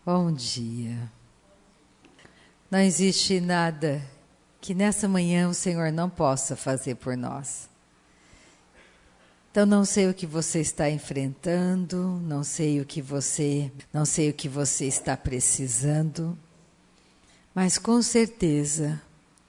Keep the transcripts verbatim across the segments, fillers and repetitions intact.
Bom dia. Não existe nada que nessa manhã o Senhor não possa fazer por nós. Então não sei o que você está enfrentando, não sei o que você, não sei o que você está precisando, mas com certeza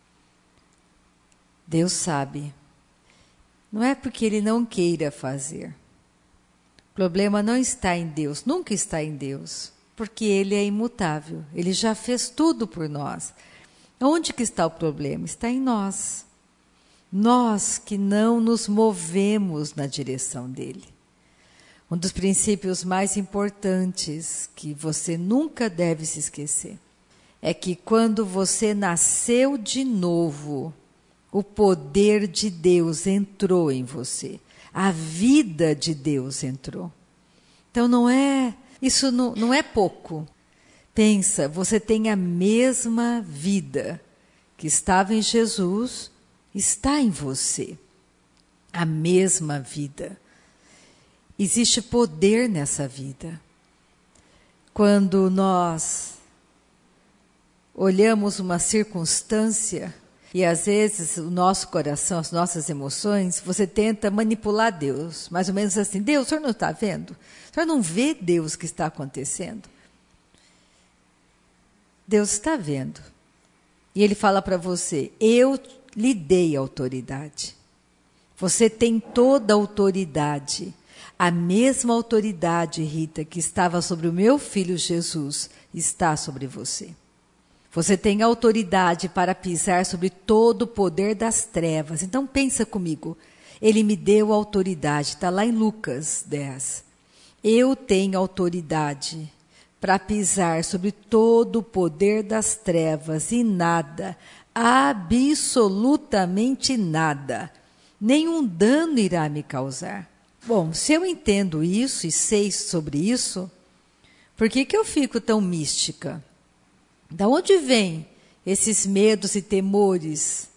Deus sabe. Não é porque Ele não queira fazer. O problema não está em Deus, nunca está em Deus, porque Ele é imutável, Ele já fez tudo por nós. Onde que está o problema? Está em nós. Nós que não nos movemos na direção dEle. Um dos princípios mais importantes que você nunca deve se esquecer é que quando você nasceu de novo, o poder de Deus entrou em você. A vida de Deus entrou. Então não é, isso não, não é pouco. Pensa, você tem a mesma vida que estava em Jesus, está em você. A mesma vida. Existe poder nessa vida. Quando nós olhamos uma circunstância e às vezes o nosso coração, as nossas emoções, você tenta manipular Deus. Mais ou menos assim, Deus, o senhor não está vendo? O senhor não vê Deus que está acontecendo? Deus está vendo. E Ele fala para você, eu lhe dei autoridade. Você tem toda a autoridade. A mesma autoridade, Rita, que estava sobre o meu filho Jesus, está sobre você. Você tem autoridade para pisar sobre todo o poder das trevas. Então pensa comigo. Ele me deu autoridade. Está lá em Lucas dez. Eu tenho autoridade para pisar sobre todo o poder das trevas e nada, absolutamente nada, nenhum dano irá me causar. Bom, se eu entendo isso e sei sobre isso, por que que eu fico tão mística? Da onde vêm esses medos e temores?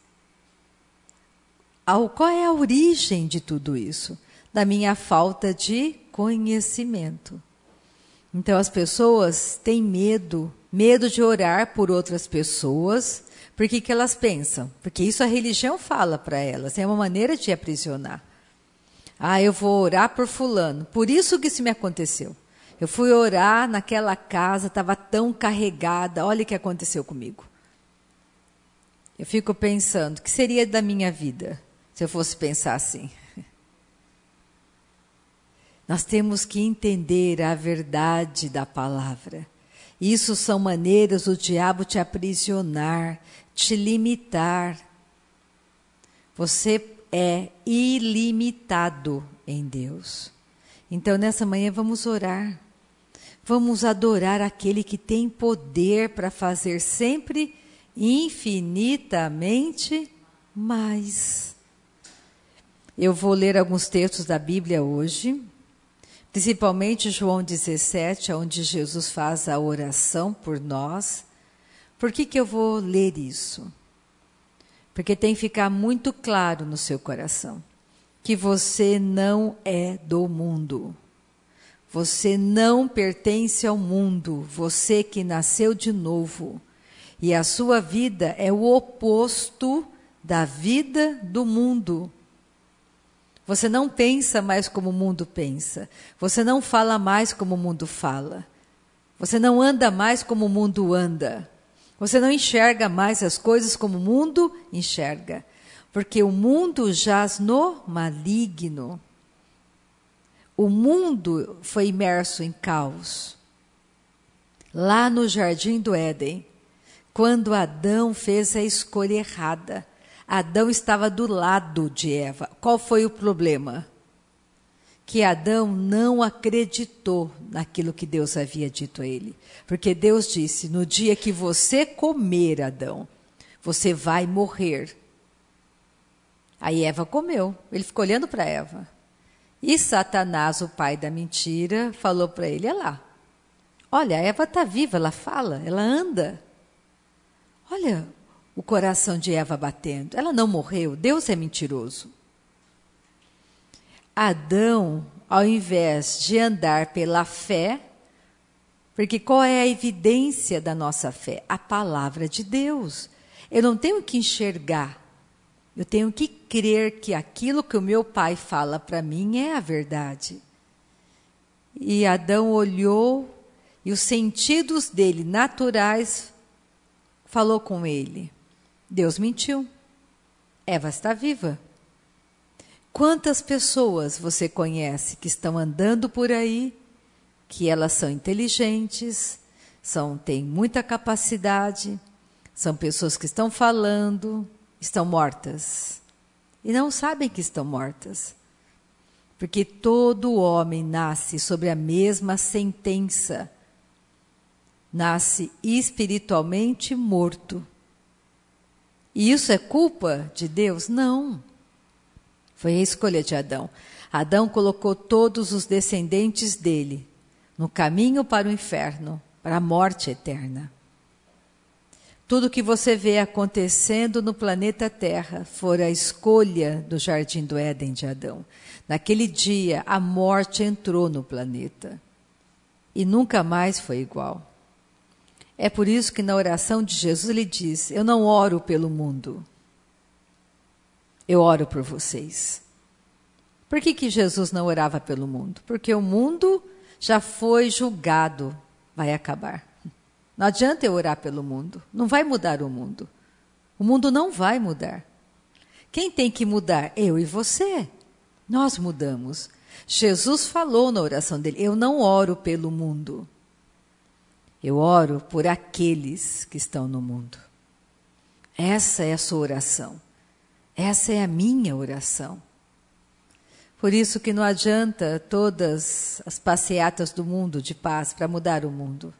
Qual é a origem de tudo isso? Da minha falta de conhecimento. Então as pessoas têm medo, medo de orar por outras pessoas. Por que que elas pensam? Porque isso a religião fala para elas, é uma maneira de aprisionar. Ah, eu vou orar por fulano, por isso que isso me aconteceu. Eu fui orar naquela casa, estava tão carregada, olha o que aconteceu comigo. Eu fico pensando, o que seria da minha vida se eu fosse pensar assim? Nós temos que entender a verdade da palavra. Isso são maneiras do diabo te aprisionar, te limitar. Você é ilimitado em Deus. Então, nessa manhã, vamos orar. Vamos adorar aquele que tem poder para fazer sempre infinitamente mais. Eu vou ler alguns textos da Bíblia hoje, principalmente João dezessete, onde Jesus faz a oração por nós. Por que que eu vou ler isso? Porque tem que ficar muito claro no seu coração que você não é do mundo. Você não pertence ao mundo, você que nasceu de novo. E a sua vida é o oposto da vida do mundo. Você não pensa mais como o mundo pensa. Você não fala mais como o mundo fala. Você não anda mais como o mundo anda. Você não enxerga mais as coisas como o mundo enxerga. Porque o mundo jaz no maligno. O mundo foi imerso em caos. Lá no Jardim do Éden, quando Adão fez a escolha errada, Adão estava do lado de Eva. Qual foi o problema? Que Adão não acreditou naquilo que Deus havia dito a ele. Porque Deus disse, no dia que você comer, Adão, você vai morrer. Aí Eva comeu. Ele ficou olhando para Eva. E Satanás, o pai da mentira, falou para ele, olha lá, olha, a Eva está viva, ela fala, ela anda. Olha o coração de Eva batendo, ela não morreu, Deus é mentiroso. Adão, ao invés de andar pela fé, Porque qual é a evidência da nossa fé? A palavra de Deus. Eu não tenho que enxergar. Eu tenho que crer que aquilo que o meu pai fala para mim é a verdade. E Adão olhou e os sentidos dele naturais falou com ele. Deus mentiu. Eva está viva. Quantas pessoas você conhece que estão andando por aí, que elas são inteligentes, são, têm muita capacidade, são pessoas que estão falando, estão mortas. E não sabem que estão mortas. Porque todo homem nasce sobre a mesma sentença. Nasce espiritualmente morto. E isso é culpa de Deus? Não. Foi a escolha de Adão. Adão colocou todos os descendentes dele no caminho para o inferno, para a morte eterna. Tudo que você vê acontecendo no planeta Terra foi a escolha do Jardim do Éden de Adão. Naquele dia, a morte entrou no planeta e nunca mais foi igual. É por isso que na oração de Jesus ele diz, eu não oro pelo mundo, eu oro por vocês. Por que que Jesus não orava pelo mundo? Porque o mundo já foi julgado, vai acabar. Não adianta eu orar pelo mundo, não vai mudar o mundo. O mundo não vai mudar. Quem tem que mudar? Eu e você. Nós mudamos. Jesus falou na oração dele, eu não oro pelo mundo. Eu oro por aqueles que estão no mundo. Essa é a sua oração. Essa é a minha oração. Por isso que não adianta todas as passeatas do mundo de paz para mudar o mundo.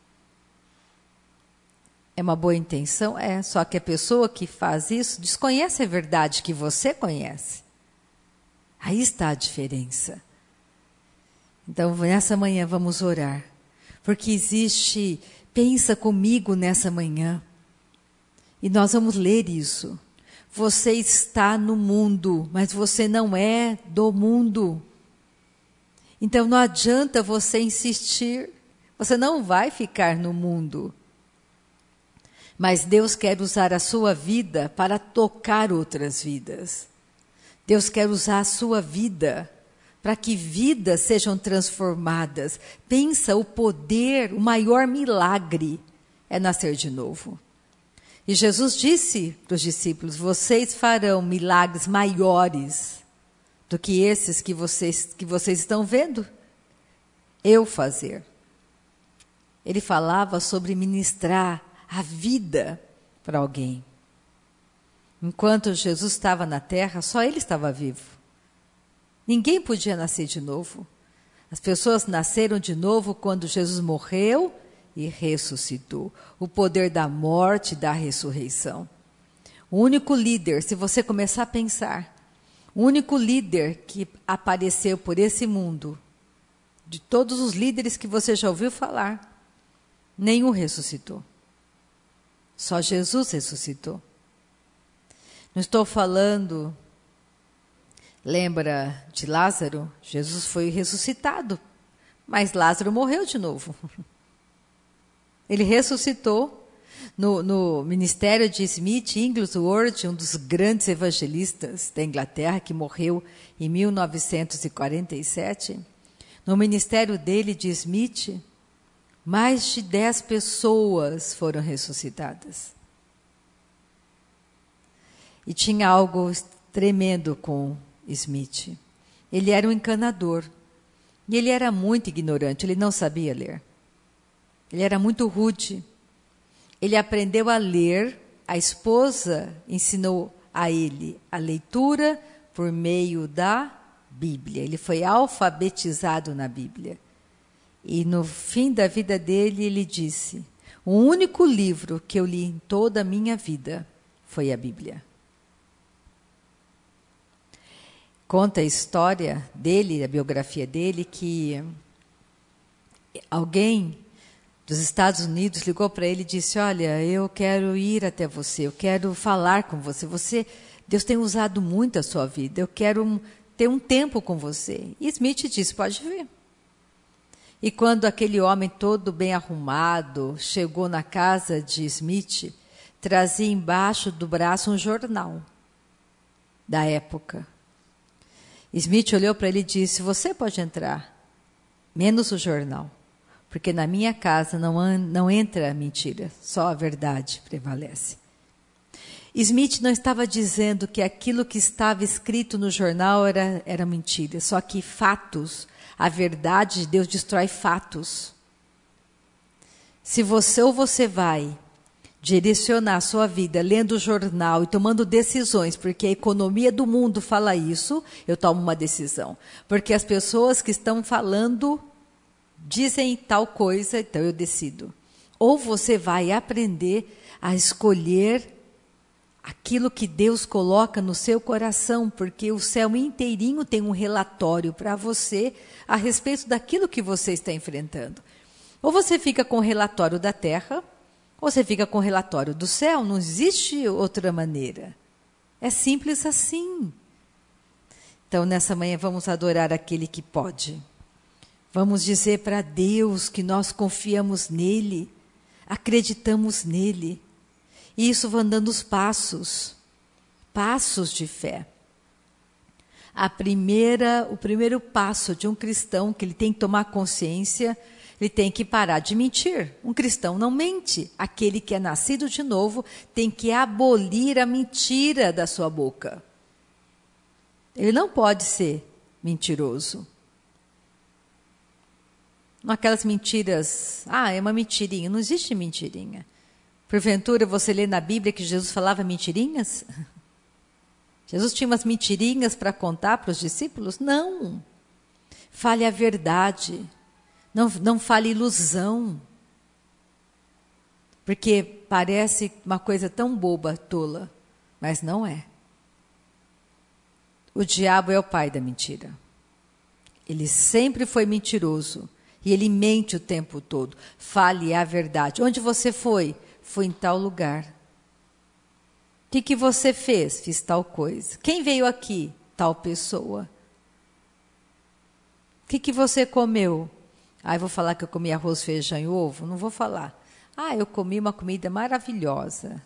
É uma boa intenção? É, só que a pessoa que faz isso desconhece a verdade que você conhece. Aí está a diferença. Então, nessa manhã vamos orar. Porque existe, pensa comigo nessa manhã. E nós vamos ler isso. Você está no mundo, mas você não é do mundo. Então não adianta você insistir. Você não vai ficar no mundo. Mas Deus quer usar a sua vida para tocar outras vidas. Deus quer usar a sua vida para que vidas sejam transformadas. Pensa o poder, o maior milagre é nascer de novo. E Jesus disse para os discípulos, vocês farão milagres maiores do que esses que vocês, que vocês estão vendo eu fazer. Ele falava sobre ministrar a vida para alguém. Enquanto Jesus estava na terra, só ele estava vivo. Ninguém podia nascer de novo. As pessoas nasceram de novo quando Jesus morreu e ressuscitou. O poder da morte e da ressurreição. O único líder, se você começar a pensar, o único líder que apareceu por esse mundo, de todos os líderes que você já ouviu falar, nenhum ressuscitou. Só Jesus ressuscitou. Não estou falando, lembra de Lázaro? Jesus foi ressuscitado, mas Lázaro morreu de novo. Ele ressuscitou no, no ministério de Smith Wigglesworth, um dos grandes evangelistas da Inglaterra, que morreu em mil novecentos e quarenta e sete. No ministério dele, de Smith, mais de dez pessoas foram ressuscitadas. E tinha algo tremendo com Smith. Ele era um encanador. E ele era muito ignorante, ele não sabia ler. Ele era muito rude. Ele aprendeu a ler, a esposa ensinou a ele a leitura por meio da Bíblia. Ele foi alfabetizado na Bíblia. E no fim da vida dele, ele disse, o único livro que eu li em toda a minha vida foi a Bíblia. Conta a história dele, a biografia dele, que alguém dos Estados Unidos ligou para ele e disse, olha, eu quero ir até você, eu quero falar com você. Você, Deus tem usado muito a sua vida, eu quero um, ter um tempo com você. E Smith disse, pode vir. E quando aquele homem todo bem arrumado chegou na casa de Smith, trazia embaixo do braço um jornal da época. Smith olhou para ele e disse: você pode entrar, menos o jornal, porque na minha casa não, não entra mentira, só a verdade prevalece. Smith não estava dizendo que aquilo que estava escrito no jornal era, era mentira, só que fatos, a verdade de Deus destrói fatos. Se você ou você vai direcionar a sua vida lendo o jornal e tomando decisões, porque a economia do mundo fala isso, eu tomo uma decisão. Porque as pessoas que estão falando dizem tal coisa, então eu decido. Ou você vai aprender a escolher aquilo que Deus coloca no seu coração, porque o céu inteirinho tem um relatório para você a respeito daquilo que você está enfrentando. Ou você fica com o relatório da terra, ou você fica com o relatório do céu, não existe outra maneira. É simples assim. Então, nessa manhã, vamos adorar aquele que pode. Vamos dizer para Deus que nós confiamos nele, acreditamos nele. E isso vai dando os passos, passos de fé. A primeira, o primeiro passo de um cristão que ele tem que tomar consciência, ele tem que parar de mentir. Um cristão não mente. Aquele que é nascido de novo tem que abolir a mentira da sua boca. Ele não pode ser mentiroso. Aquelas mentiras, ah, é uma mentirinha. Não existe mentirinha. Porventura você lê na Bíblia que Jesus falava mentirinhas? Jesus tinha umas mentirinhas para contar para os discípulos? Não. Fale a verdade. Não, não fale ilusão. Porque parece uma coisa tão boba, tola, mas não é. O diabo é o pai da mentira. Ele sempre foi mentiroso. E ele mente o tempo todo. Fale a verdade. Onde você foi? Fui em tal lugar. O que, que você fez? Fiz tal coisa. Quem veio aqui? Tal pessoa. O que, que você comeu? Ah, eu vou falar que eu comi arroz, feijão e ovo? Não vou falar. Ah, eu comi uma comida maravilhosa.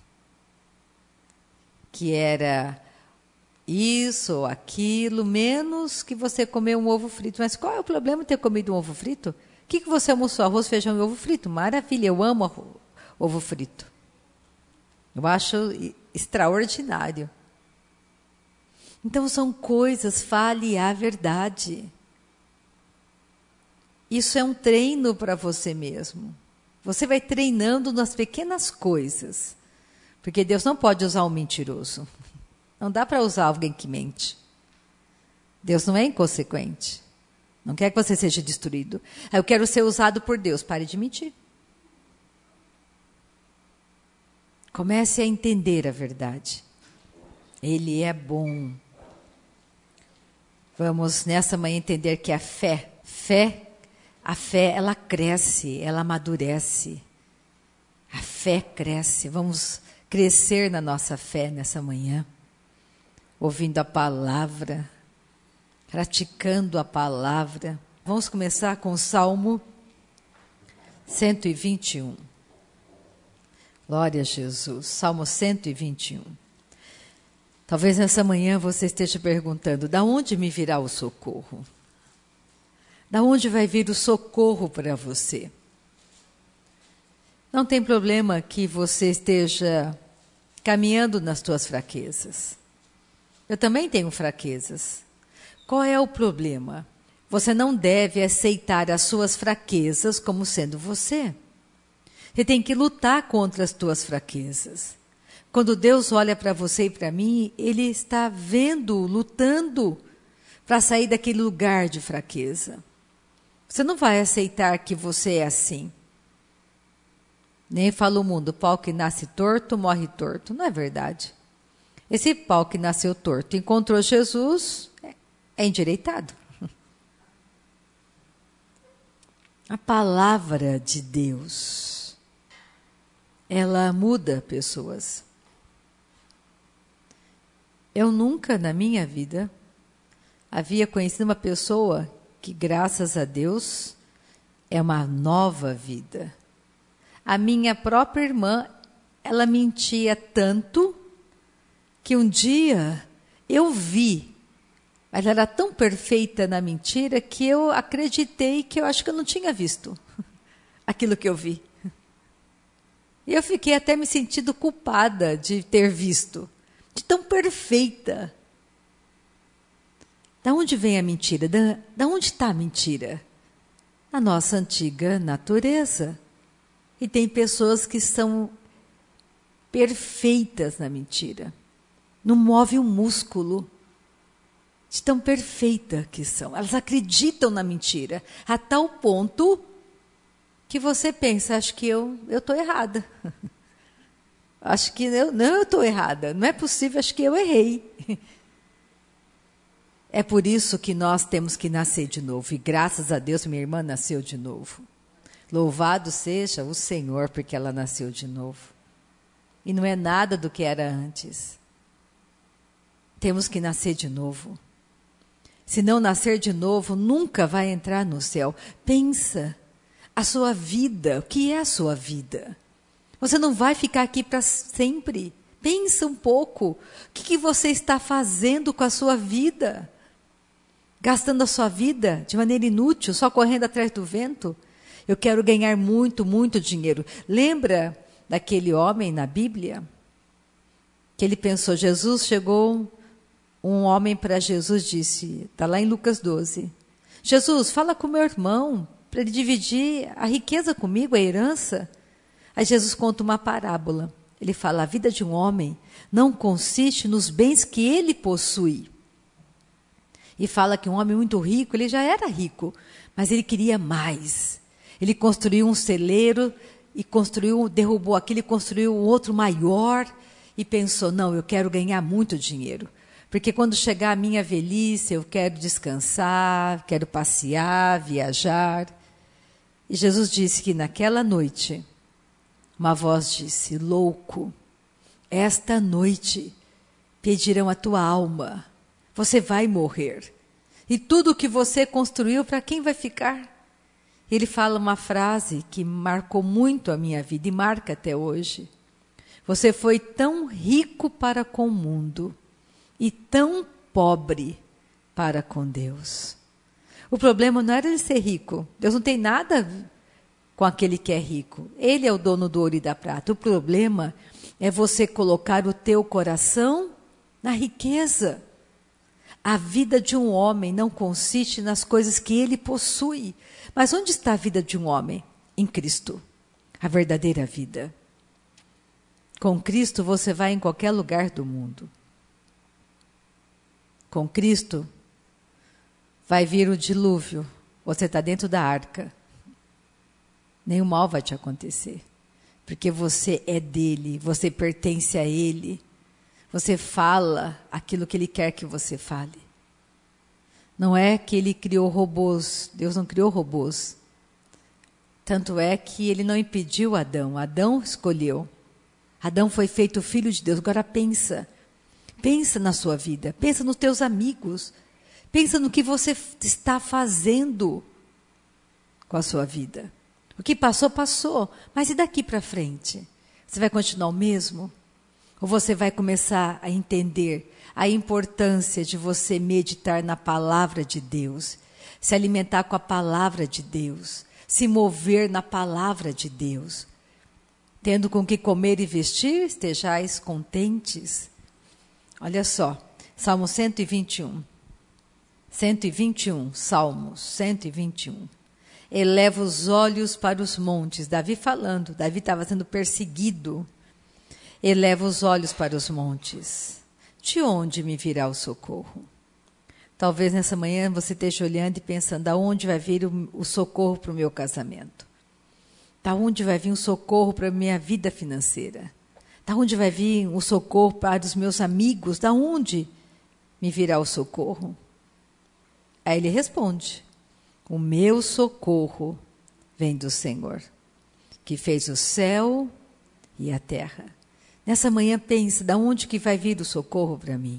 Que era isso ou aquilo, menos que você comeu um ovo frito. Mas qual é o problema de ter comido um ovo frito? O que, que você almoçou? Arroz, feijão e ovo frito? Maravilha, eu amo arroz, ovo frito. Eu acho extraordinário. Então são coisas, fale a verdade. Isso é um treino para você mesmo. Você vai treinando nas pequenas coisas. Porque Deus não pode usar um mentiroso. Não dá para usar alguém que mente. Deus não é inconsequente. Não quer que você seja destruído. Eu quero ser usado por Deus. Pare de mentir. Comece a entender a verdade. Ele é bom. Vamos nessa manhã entender que a fé, fé, a fé, ela cresce, ela amadurece. A fé cresce. Vamos crescer na nossa fé nessa manhã. Ouvindo a palavra, praticando a palavra. Vamos começar com o Salmo cento e vinte e um. Glória a Jesus. Salmo cento e vinte e um. Talvez nessa manhã você esteja perguntando, da onde me virá o socorro? Da onde vai vir o socorro para você? Não tem problema que você esteja caminhando nas suas fraquezas. Eu também tenho fraquezas. Qual é o problema? Você não deve aceitar as suas fraquezas como sendo você. Você tem que lutar contra as tuas fraquezas. Quando Deus olha para você e para mim, Ele está vendo, lutando para sair daquele lugar de fraqueza. Você não vai aceitar que você é assim. Nem fala o mundo, o pau que nasce torto, morre torto. Não é verdade. Esse pau que nasceu torto encontrou Jesus, é endireitado. A palavra de Deus, ela muda pessoas. Eu nunca na minha vida havia conhecido uma pessoa que, graças a Deus, é uma nova vida. A minha própria irmã, ela mentia tanto que um dia eu vi, ela era tão perfeita na mentira que eu acreditei que eu acho que eu não tinha visto aquilo que eu vi. E eu fiquei até me sentindo culpada de ter visto, de tão perfeita. Da onde vem a mentira? Da, da onde está a mentira? Na nossa antiga natureza. E tem pessoas que são perfeitas na mentira. Não move um músculo de tão perfeita que são. Elas acreditam na mentira, a tal ponto que você pensa, acho que eu estou errada. Acho que eu, não, eu estou errada. Não é possível, acho que eu errei. É por isso que nós temos que nascer de novo. E graças a Deus, minha irmã nasceu de novo. Louvado seja o Senhor, porque ela nasceu de novo. E não é nada do que era antes. Temos que nascer de novo. Se não nascer de novo, nunca vai entrar no céu. Pensa, a sua vida, o que é a sua vida? Você não vai ficar aqui para sempre. Pensa um pouco, o que, que você está fazendo com a sua vida? Gastando a sua vida de maneira inútil, só correndo atrás do vento? Eu quero ganhar muito, muito dinheiro. Lembra daquele homem na Bíblia? Que ele pensou, Jesus chegou, um homem para Jesus disse, está lá em Lucas doze, Jesus, fala com meu irmão, para ele dividir a riqueza comigo, a herança. Aí Jesus conta uma parábola. Ele fala, a vida de um homem não consiste nos bens que ele possui. E fala que um homem muito rico, ele já era rico, mas ele queria mais. Ele construiu um celeiro e construiu, derrubou aquilo e construiu um outro maior e pensou, não, eu quero ganhar muito dinheiro. Porque quando chegar a minha velhice, eu quero descansar, quero passear, viajar. E Jesus disse que naquela noite, uma voz disse, louco, esta noite pedirão a tua alma, você vai morrer. E tudo o que você construiu, para quem vai ficar? Ele fala uma frase que marcou muito a minha vida e marca até hoje. Você foi tão rico para com o mundo e tão pobre para com Deus. O problema não era ele ser rico. Deus não tem nada com aquele que é rico. Ele é o dono do ouro e da prata. O problema é você colocar o teu coração na riqueza. A vida de um homem não consiste nas coisas que ele possui. Mas onde está a vida de um homem? Em Cristo. A verdadeira vida. Com Cristo você vai em qualquer lugar do mundo. Com Cristo vai vir o dilúvio. Você está dentro da arca. Nenhum mal vai te acontecer. Porque você é dele, você pertence a ele. Você fala aquilo que ele quer que você fale. Não é que ele criou robôs. Deus não criou robôs. Tanto é que ele não impediu Adão. Adão escolheu. Adão foi feito filho de Deus. Agora pensa. Pensa na sua vida. Pensa nos teus amigos. Pensa no que você está fazendo com a sua vida. O que passou, passou. Mas e daqui para frente? Você vai continuar o mesmo? Ou você vai começar a entender a importância de você meditar na palavra de Deus, se alimentar com a palavra de Deus, se mover na palavra de Deus, tendo com que comer e vestir, estejais contentes. Olha só, Salmo cento e vinte e um. cento e vinte e um, Salmos cento e vinte e um. Eleva os olhos para os montes. Davi falando, Davi estava sendo perseguido. Eleva os olhos para os montes. De onde me virá o socorro? Talvez nessa manhã você esteja olhando e pensando, da onde vai vir o, o socorro para o meu casamento? Da onde vai vir o socorro para a minha vida financeira? Da onde vai vir o socorro para os meus amigos? Da onde me virá o socorro? Aí ele responde, o meu socorro vem do Senhor, que fez o céu e a terra. Nessa manhã pense, da onde que vai vir o socorro para mim?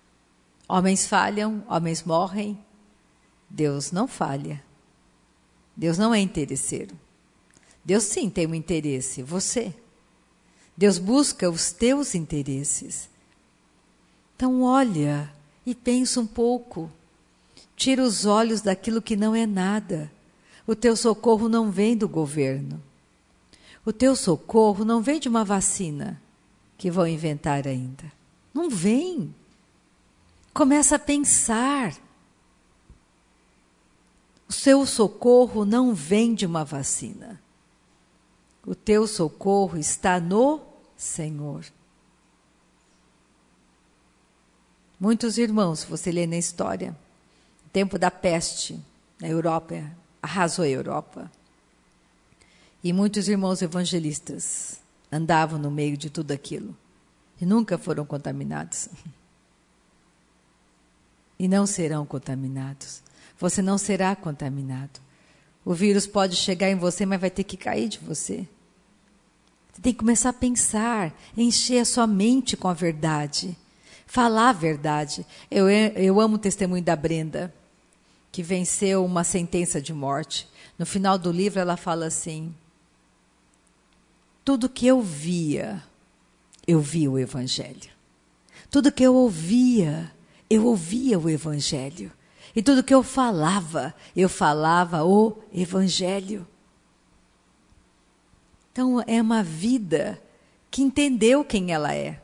Homens falham, homens morrem, Deus não falha. Deus não é interesseiro. Deus sim tem um interesse, você. Deus busca os teus interesses. Então olha e pensa um pouco. Tira os olhos daquilo que não é nada. O teu socorro não vem do governo. O teu socorro não vem de uma vacina que vão inventar ainda. Não vem. Começa a pensar. O seu socorro não vem de uma vacina. O teu socorro está no Senhor. Muitos irmãos, se você ler na história, o tempo da peste na Europa, arrasou a Europa. E muitos irmãos evangelistas andavam no meio de tudo aquilo e nunca foram contaminados. E não serão contaminados. Você não será contaminado. O vírus pode chegar em você, mas vai ter que cair de você. Você tem que começar a pensar, encher a sua mente com a verdade. Falar a verdade. Eu, eu amo o testemunho da Brenda, que venceu uma sentença de morte. No final do livro ela fala assim: tudo que eu via, eu via o Evangelho. Tudo que eu ouvia, eu ouvia o Evangelho. E tudo que eu falava, eu falava o Evangelho. Então é uma vida que entendeu quem ela é.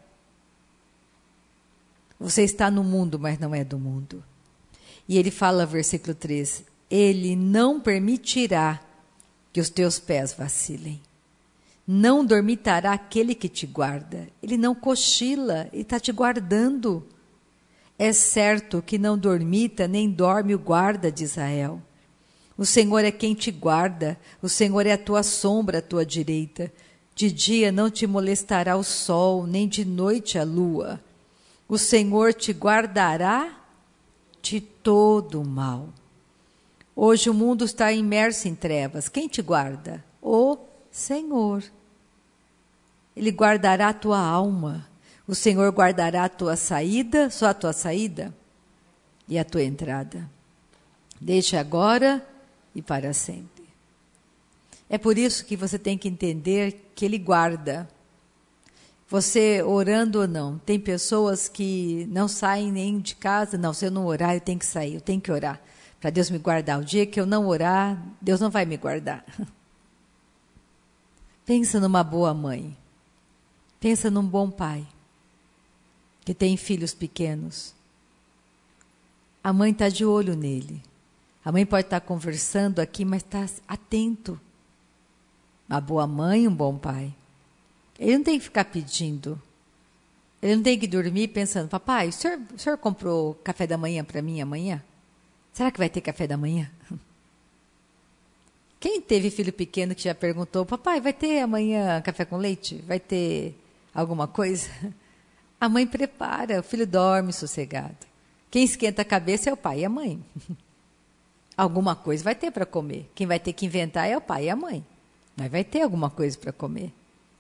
Você está no mundo, mas não é do mundo. E ele fala, versículo três, ele não permitirá que os teus pés vacilem. Não dormitará aquele que te guarda. Ele não cochila, ele está te guardando. É certo que não dormita, nem dorme o guarda de Israel. O Senhor é quem te guarda, o Senhor é a tua sombra à tua direita. De dia não te molestará o sol, nem de noite a lua. O Senhor te guardará de todo o mal. Hoje o mundo está imerso em trevas. Quem te guarda? O Senhor. Ele guardará a tua alma. O Senhor guardará a tua saída, só a tua saída e a tua entrada. Desde agora e para sempre. É por isso que você tem que entender que Ele guarda. Você orando ou não. Tem pessoas que não saem nem de casa. Não, se eu não orar, eu tenho que sair, eu tenho que orar. Para Deus me guardar. O dia que eu não orar, Deus não vai me guardar. Pensa numa boa mãe. Pensa num bom pai. Que tem filhos pequenos. A mãe está de olho nele. A mãe pode estar conversando aqui, mas está atento. Uma boa mãe, um bom pai. Ele não tem que ficar pedindo. Ele não tem que dormir pensando, papai, o senhor, o senhor comprou café da manhã para mim amanhã? Será que vai ter café da manhã? Quem teve filho pequeno que já perguntou, papai, vai ter amanhã café com leite? Vai ter alguma coisa? A mãe prepara, o filho dorme sossegado. Quem esquenta a cabeça é o pai e a mãe. Alguma coisa vai ter para comer. Quem vai ter que inventar é o pai e a mãe. Mas vai ter alguma coisa para comer.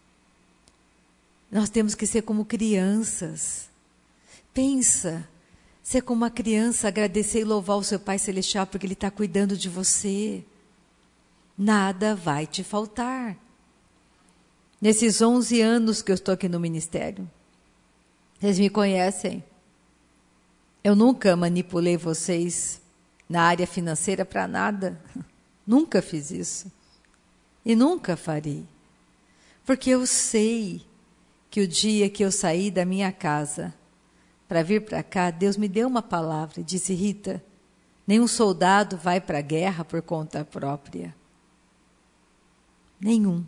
Nós temos que ser como crianças. Pensa, ser como uma criança, agradecer e louvar o seu Pai Celestial porque Ele está cuidando de você. Nada vai te faltar. Nesses onze anos que eu estou aqui no ministério, vocês me conhecem. Eu nunca manipulei vocês na área financeira para nada. Nunca fiz isso. E nunca farei. Porque eu sei que o dia que eu saí da minha casa para vir para cá, Deus me deu uma palavra e disse, Rita, nenhum soldado vai para a guerra por conta própria. Nenhum.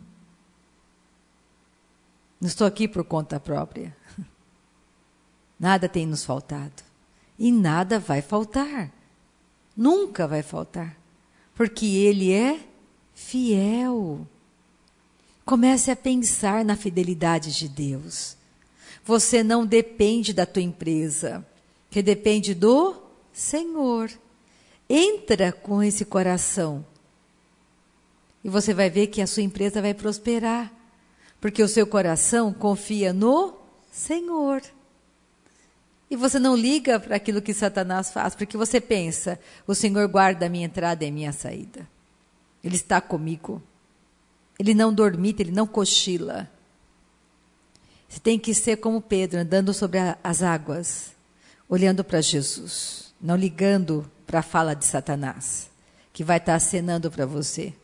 Não estou aqui por conta própria. Nada tem nos faltado. E nada vai faltar. Nunca vai faltar. Porque Ele é fiel. Comece a pensar na fidelidade de Deus. Você não depende da tua empresa, que depende do Senhor. Entra com esse coração. E você vai ver que a sua empresa vai prosperar. Porque o seu coração confia no Senhor. E você não liga para aquilo que Satanás faz, porque você pensa, o Senhor guarda a minha entrada e a minha saída. Ele está comigo. Ele não dormita, ele não cochila. Você tem que ser como Pedro, andando sobre a, as águas, olhando para Jesus, não ligando para a fala de Satanás, que vai estar acenando para você.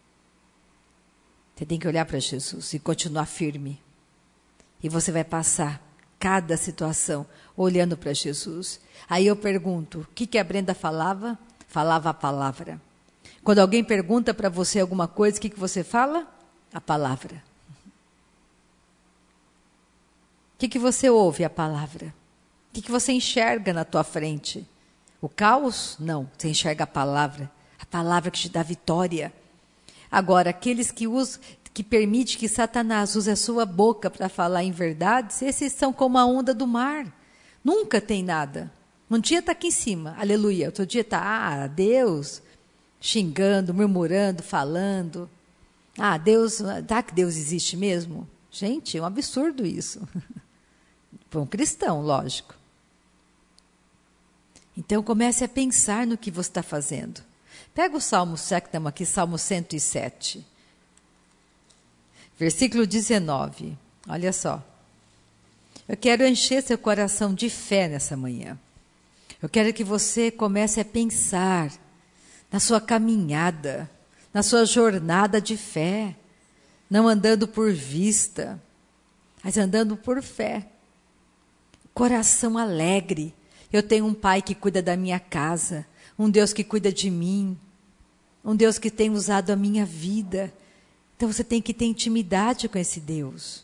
Você tem que olhar para Jesus e continuar firme. E você vai passar cada situação olhando para Jesus. Aí eu pergunto, o que, que a Brenda falava? Falava a palavra. Quando alguém pergunta para você alguma coisa, o que, que você fala? A palavra. O que, que você ouve? A palavra. O que, que você enxerga na tua frente? O caos? Não, você enxerga a palavra. A palavra que te dá vitória. Agora, aqueles que usam, que permitem que Satanás use a sua boca para falar em verdades, esses são como a onda do mar. Nunca tem nada. Um dia está aqui em cima, aleluia. Outro dia está, ah, Deus, xingando, murmurando, falando. Ah, Deus, tá que Deus existe mesmo? Gente, é um absurdo isso. Para um cristão, lógico. Então, comece a pensar no que você está fazendo. Pega o Salmo sétimo aqui, Salmo cento e sete. Versículo dezenove. Olha só. Eu quero encher seu coração de fé nessa manhã. Eu quero que você comece a pensar na sua caminhada, na sua jornada de fé. Não andando por vista, mas andando por fé. Coração alegre. Eu tenho um Pai que cuida da minha casa, um Deus que cuida de mim, um Deus que tem usado a minha vida. Então você tem que ter intimidade com esse Deus.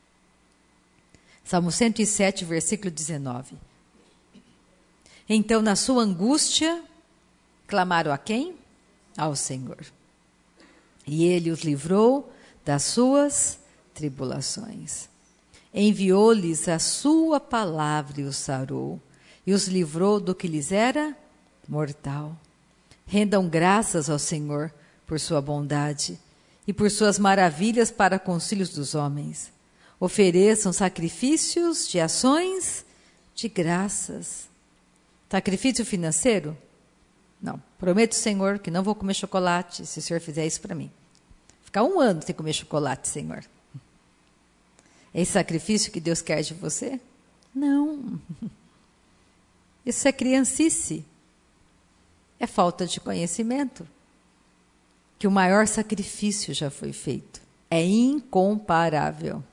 Salmo cento e sete, versículo dezenove. Então, na sua angústia, clamaram a quem? Ao Senhor. E Ele os livrou das suas tribulações. Enviou-lhes a sua palavra e os sarou, e os livrou do que lhes era mortal. Rendam graças ao Senhor por sua bondade e por suas maravilhas para com os filhos dos homens. Ofereçam sacrifícios de ações de graças. Sacrifício financeiro? Não. Prometo, Senhor, que não vou comer chocolate se o Senhor fizer isso para mim. Ficar um ano sem comer chocolate, Senhor. É esse sacrifício que Deus quer de você? Não. Isso é criancice. É falta de conhecimento. Que o maior sacrifício já foi feito. É incomparável.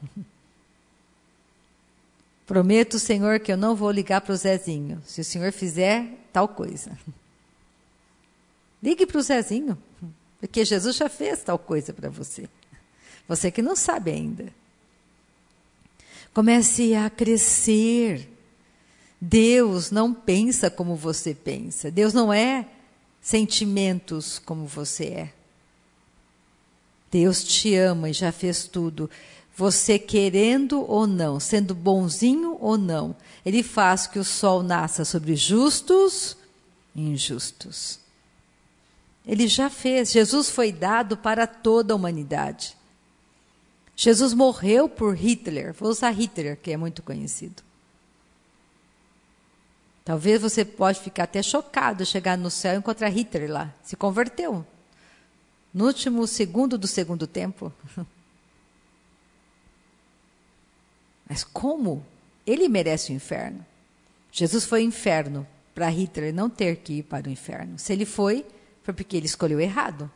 Prometo, Senhor, que eu não vou ligar para o Zezinho, se o Senhor fizer tal coisa. Ligue para o Zezinho, porque Jesus já fez tal coisa para você. Você que não sabe ainda. Comece a crescer. Deus não pensa como você pensa. Deus não é sentimentos como você é. Deus te ama e já fez tudo. Você querendo ou não, sendo bonzinho ou não, Ele faz que o sol nasça sobre justos e injustos. Ele já fez. Jesus foi dado para toda a humanidade. Jesus morreu por Hitler. Vou usar Hitler, que é muito conhecido. Talvez você pode ficar até chocado, chegar no céu e encontrar Hitler lá. Se converteu. No último segundo do segundo tempo. Mas como? Ele merece o inferno. Jesus foi ao inferno para Hitler não ter que ir para o inferno. Se ele foi, foi porque ele escolheu errado.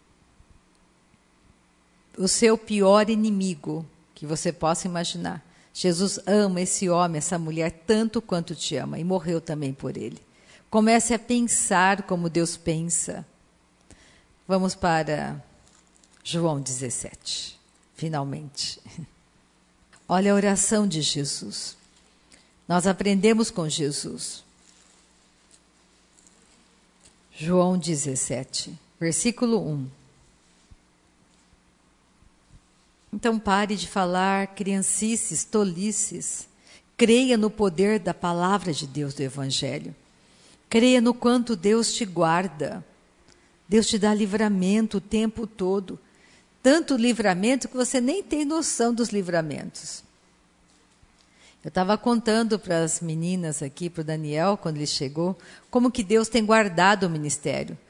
O seu pior inimigo que você possa imaginar. Jesus ama esse homem, essa mulher, tanto quanto te ama. E morreu também por ele. Comece a pensar como Deus pensa. Vamos para João dezessete. Finalmente. Olha a oração de Jesus. Nós aprendemos com Jesus. João dezessete, versículo um. Então pare de falar criancices, tolices. Creia no poder da palavra de Deus do Evangelho. Creia no quanto Deus te guarda. Deus te dá livramento o tempo todo. Tanto livramento que você nem tem noção dos livramentos. Eu estava contando para as meninas aqui, para o Daniel, quando ele chegou, como que Deus tem guardado o ministério.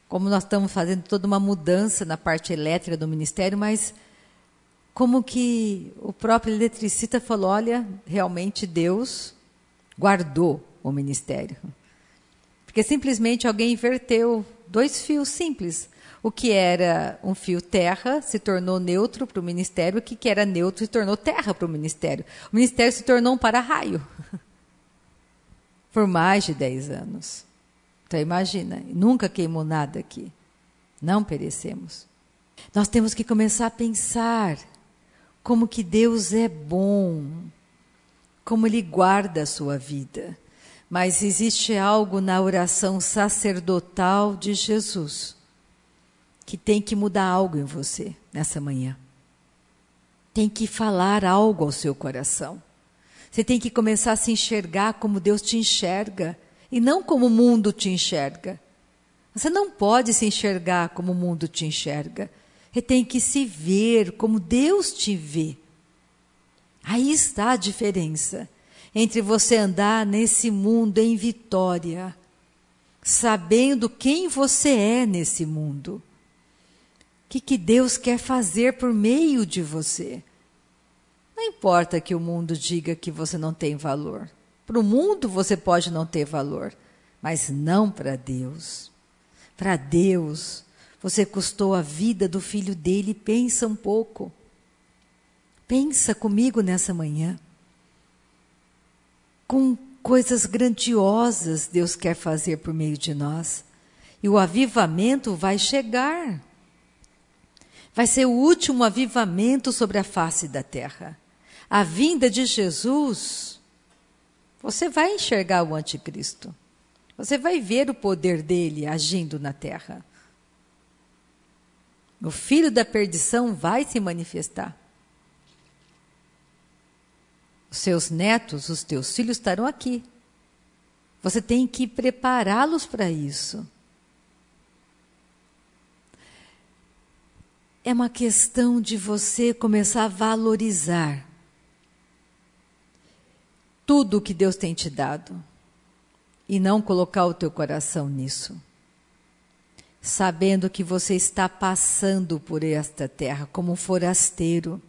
como nós estamos fazendo toda uma mudança na parte elétrica do ministério, mas como que o próprio eletricista falou, olha, realmente Deus guardou o ministério. Porque simplesmente alguém inverteu dois fios simples. O que era um fio terra se tornou neutro para o ministério, o que era neutro se tornou terra para o ministério. O ministério se tornou um para-raio. Por mais de dez anos. Então imagina, nunca queimou nada aqui. Não perecemos. Nós temos que começar a pensar como que Deus é bom, como Ele guarda a sua vida. Mas existe algo na oração sacerdotal de Jesus que tem que mudar algo em você nessa manhã. Tem que falar algo ao seu coração. Você tem que começar a se enxergar como Deus te enxerga e não como o mundo te enxerga. Você não pode se enxergar como o mundo te enxerga. Você tem que se ver como Deus te vê. Aí está a diferença entre você andar nesse mundo em vitória, sabendo quem você é nesse mundo. O que, que Deus quer fazer por meio de você. Não importa que o mundo diga que você não tem valor. Para o mundo você pode não ter valor, mas não para Deus. Para Deus, você custou a vida do filho dele. Pensa um pouco. Pensa comigo nessa manhã. Com coisas grandiosas Deus quer fazer por meio de nós. E o avivamento vai chegar. Vai ser o último avivamento sobre a face da terra. A vinda de Jesus, você vai enxergar o anticristo. Você vai ver o poder dele agindo na terra. O filho da perdição vai se manifestar. Os seus netos, os teus filhos estarão aqui. Você tem que prepará-los para isso. É uma questão de você começar a valorizar tudo o que Deus tem te dado e não colocar o teu coração nisso. Sabendo que você está passando por esta terra como um forasteiro.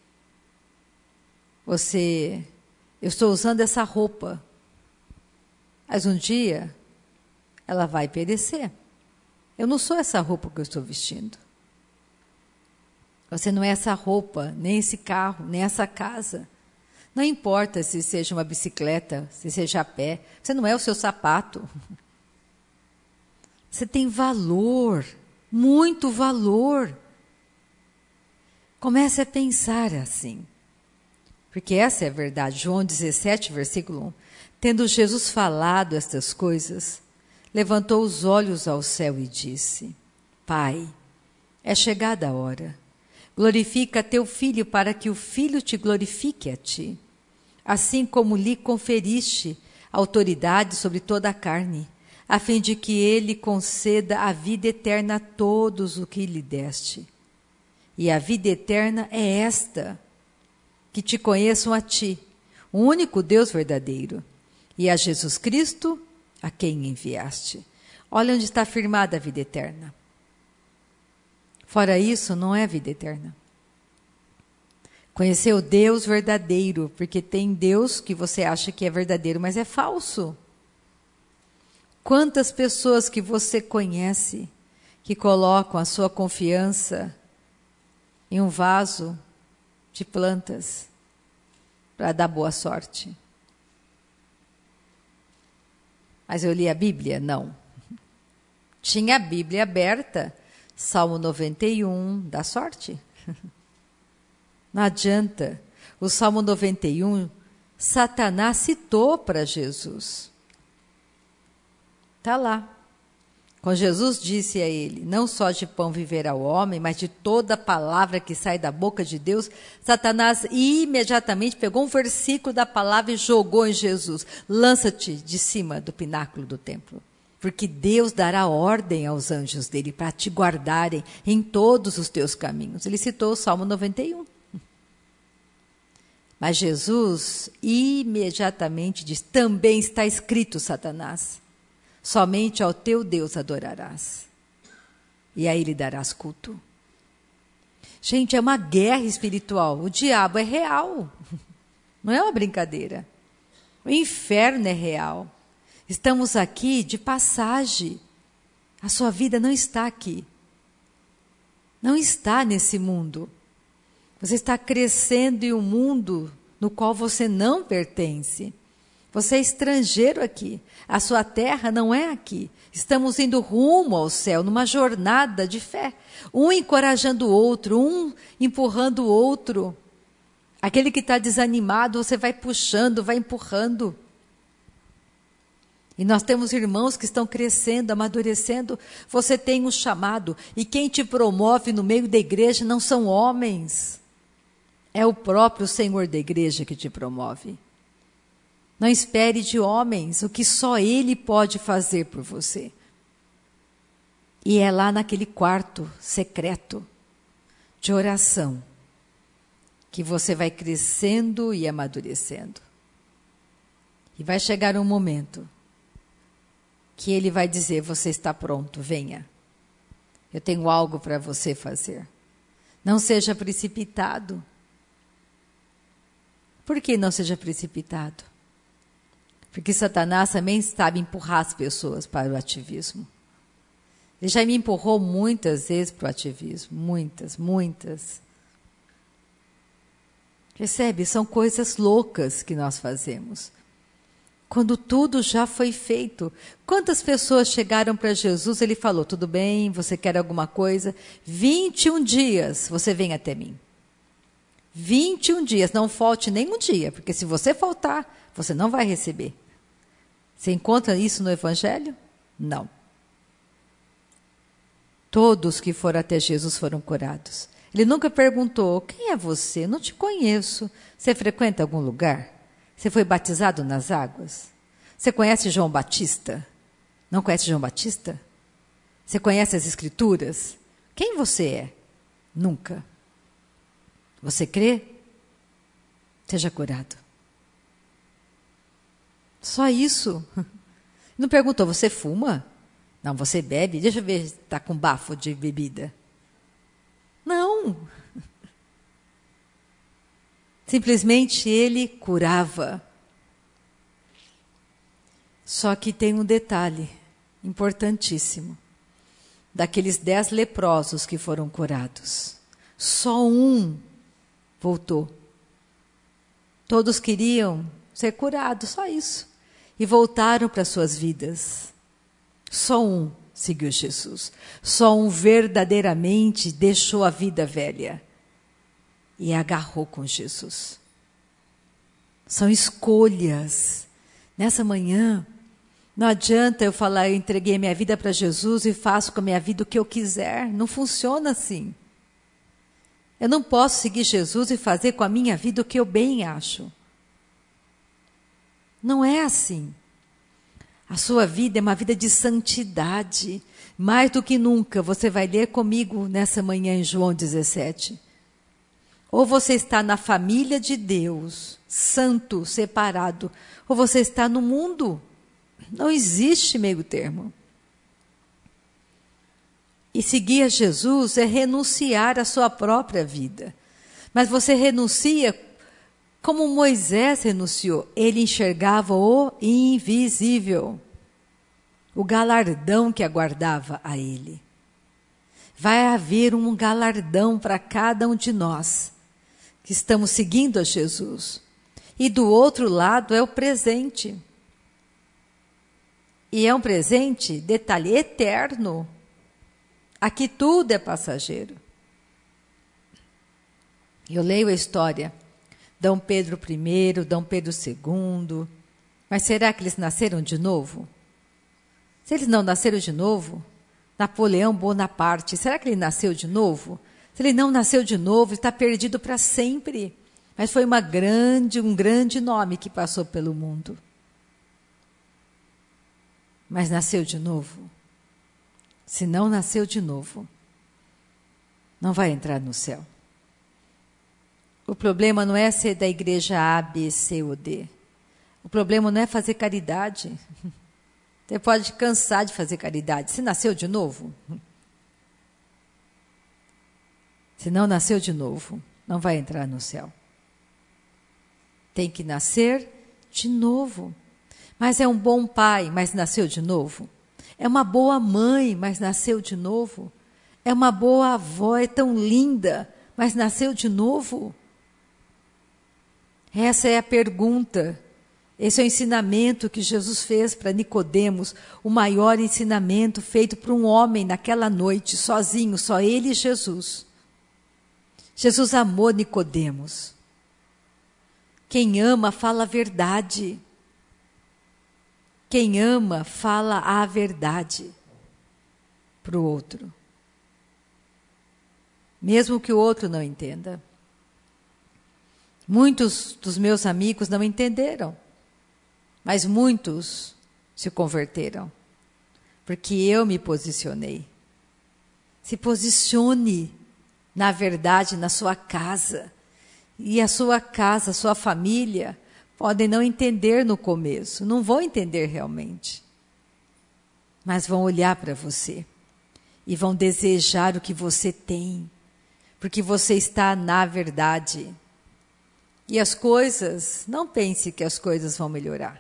Você, eu estou usando essa roupa, mas um dia ela vai perecer. Eu não sou essa roupa que eu estou vestindo. Você não é essa roupa, nem esse carro, nem essa casa. Não importa se seja uma bicicleta, se seja a pé. Você não é o seu sapato. Você tem valor, muito valor. Comece a pensar assim. Porque essa é a verdade. João dezessete, versículo um. Tendo Jesus falado estas coisas, levantou os olhos ao céu e disse: Pai, é chegada a hora. Glorifica teu filho para que o filho te glorifique a ti. Assim como lhe conferiste autoridade sobre toda a carne, a fim de que ele conceda a vida eterna a todos o que lhe deste. E a vida eterna é esta, que te conheçam a ti, o único Deus verdadeiro, e a Jesus Cristo, a quem enviaste. Olha onde está firmada a vida eterna. Fora isso, não é vida eterna. Conhecer o Deus verdadeiro, porque tem Deus que você acha que é verdadeiro, mas é falso. Quantas pessoas que você conhece que colocam a sua confiança em um vaso de plantas para dar boa sorte? Mas eu li a Bíblia? Não. Tinha a Bíblia aberta, Salmo noventa e um, dá sorte. Não adianta. O Salmo noventa e um, Satanás citou para Jesus. Está lá. Quando Jesus disse a ele, não só de pão viverá o homem, mas de toda palavra que sai da boca de Deus, Satanás imediatamente pegou um versículo da palavra e jogou em Jesus. Lança-te de cima do pináculo do templo, porque Deus dará ordem aos anjos dele para te guardarem em todos os teus caminhos. Ele citou o Salmo noventa e um. Mas Jesus imediatamente diz, também está escrito, Satanás, somente ao teu Deus adorarás. e a ele darás culto. Gente, é uma guerra espiritual. O diabo é real. Não é uma brincadeira. O inferno é real. Estamos aqui de passagem. A sua vida não está aqui. Não está nesse mundo. Você está crescendo em um mundo no qual você não pertence. Você é estrangeiro aqui. A sua terra não é aqui. Estamos indo rumo ao céu, numa jornada de fé. Um encorajando o outro, um empurrando o outro. Aquele que está desanimado, você vai puxando, vai empurrando. E nós temos irmãos que estão crescendo, amadurecendo. Você tem um chamado. E quem te promove no meio da igreja não são homens. É o próprio Senhor da igreja que te promove. Não espere de homens o que só Ele pode fazer por você. E é lá naquele quarto secreto de oração que você vai crescendo e amadurecendo. E vai chegar um momento que Ele vai dizer, você está pronto, venha. Eu tenho algo para você fazer. Não seja precipitado. Por que não seja precipitado? Porque Satanás também sabe empurrar as pessoas para o ativismo. Ele já me empurrou muitas vezes para o ativismo. Muitas, muitas. Percebe? São coisas loucas que nós fazemos. Quando tudo já foi feito. Quantas pessoas chegaram para Jesus, ele falou, tudo bem, você quer alguma coisa? vinte e um dias você vem até mim. vinte e um dias, não falte nem um dia, porque se você faltar, você não vai receber. Você encontra isso no Evangelho? Não. Todos que foram até Jesus foram curados. Ele nunca perguntou, quem é você? Não te conheço. Você frequenta algum lugar? Você foi batizado nas águas? Você conhece João Batista? Não conhece João Batista? Você conhece as Escrituras? Quem você é? Nunca. Você crê? Seja curado. Só isso. Não perguntou, você fuma? Não, você bebe? Deixa eu ver se está com bafo de bebida. Não. Simplesmente ele curava. Só que tem um detalhe importantíssimo. Daqueles dez leprosos que foram curados, só um voltou. Todos queriam ser curados, só isso. E voltaram para suas vidas. Só um seguiu Jesus. Só um verdadeiramente deixou a vida velha e agarrou com Jesus. São escolhas. Nessa manhã, não adianta eu falar, eu entreguei minha vida para Jesus e faço com a minha vida o que eu quiser. Não funciona assim. Eu não posso seguir Jesus e fazer com a minha vida o que eu bem acho. Não é assim. A sua vida é uma vida de santidade. Mais do que nunca, você vai ler comigo nessa manhã em João dezessete. Ou você está na família de Deus, santo, separado, ou você está no mundo. Não existe meio termo. E seguir a Jesus é renunciar à sua própria vida. Mas você renuncia como Moisés renunciou. Ele enxergava o invisível, o galardão que aguardava a ele. Vai haver um galardão para cada um de nós que estamos seguindo a Jesus. E do outro lado é o presente. E é um presente, detalhe, eterno. Aqui tudo é passageiro. Eu leio a história. Dom Pedro I, Dom Pedro segundo. Mas será que eles nasceram de novo? Se eles não nasceram de novo, Napoleão Bonaparte, será que ele nasceu de novo? Se ele não nasceu de novo, ele está perdido para sempre. Mas foi uma grande, um grande nome que passou pelo mundo. Mas nasceu de novo? Se não nasceu de novo, não vai entrar no céu. O problema não é ser da igreja A, B, C ou D. O problema não é fazer caridade. Você pode cansar de fazer caridade. Você nasceu de novo? Se não nasceu de novo, não vai entrar no céu. Tem que nascer de novo. Mas é um bom pai, mas nasceu de novo. É uma boa mãe, mas nasceu de novo. É uma boa avó, é tão linda, mas nasceu de novo. Essa é a pergunta. Esse é o ensinamento que Jesus fez para Nicodemos, o maior ensinamento feito por um homem naquela noite, sozinho, só ele e Jesus. Jesus amou Nicodemos. Quem ama fala a verdade. Quem ama fala a verdade para o outro. Mesmo que o outro não entenda. Muitos dos meus amigos não entenderam, mas muitos se converteram, porque eu me posicionei. Se posicione na verdade na sua casa. E a sua casa, a sua família, podem não entender no começo, não vão entender realmente. Mas vão olhar para você e vão desejar o que você tem, porque você está na verdade. E as coisas, não pense que as coisas vão melhorar.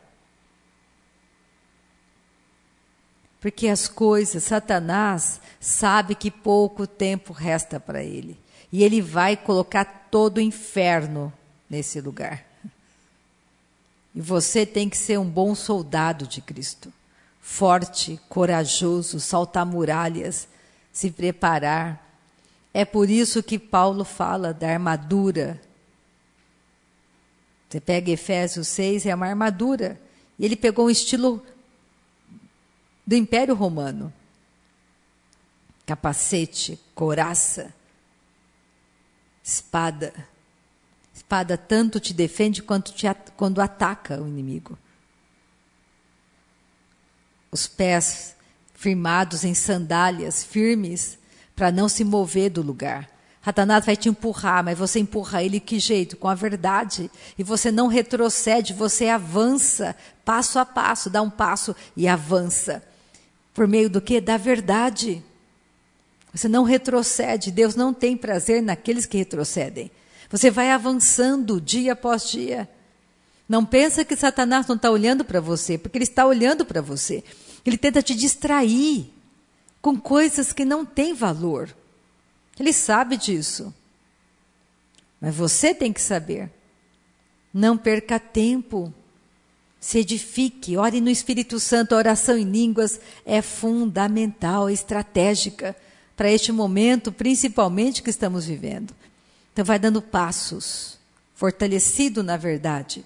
Porque as coisas, Satanás sabe que pouco tempo resta para ele. E ele vai colocar todo o inferno nesse lugar. E você tem que ser um bom soldado de Cristo. Forte, corajoso, saltar muralhas, se preparar. É por isso que Paulo fala da armadura. Você pega Efésios seis, é uma armadura. E ele pegou um estilo do Império Romano. Capacete, couraça, espada. Espada tanto te defende quanto te, quando ataca o inimigo. Os pés firmados em sandálias, firmes, para não se mover do lugar. Satanás vai te empurrar, mas você empurra ele que jeito? Com a verdade. E você não retrocede, você avança, passo a passo, dá um passo e avança. Por meio do quê? Da verdade. Você não retrocede, Deus não tem prazer naqueles que retrocedem. Você vai avançando dia após dia. Não pensa que Satanás não está olhando para você, porque ele está olhando para você. Ele tenta te distrair com coisas que não têm valor. Ele sabe disso. Mas você tem que saber. Não perca tempo. Se edifique, ore no Espírito Santo. A oração em línguas é fundamental, estratégica para este momento, principalmente que estamos vivendo. Então vai dando passos, fortalecido na verdade.